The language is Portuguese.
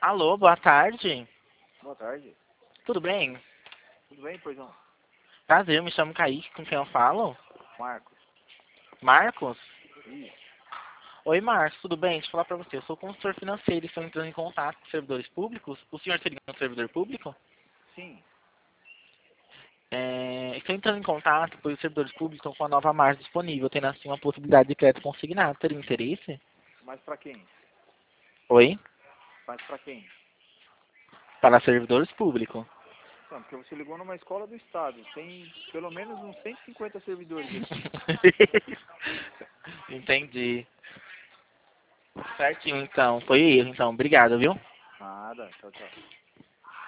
Alô, boa tarde. Boa tarde. Tudo bem? Tudo bem, pois não? Prazer, eu me chamo Kaique, com quem eu falo? Marcos. Marcos? Isso. Oi, Marcos, tudo bem? Deixa eu falar pra você. Eu sou consultor financeiro e estou entrando em contato com servidores públicos. O senhor seria um servidor público? Sim. Estou entrando em contato pois os servidores públicos estão com a nova margem disponível, tendo assim uma possibilidade de crédito consignado. Teria interesse? Mas pra quem? Oi? Mas pra quem? Para servidores públicos. Não, porque você ligou numa escola do estado. Tem pelo menos uns 150 servidores aqui. Entendi. Certinho, então. Foi erro, então. Obrigado, viu? Nada. Tchau, tchau.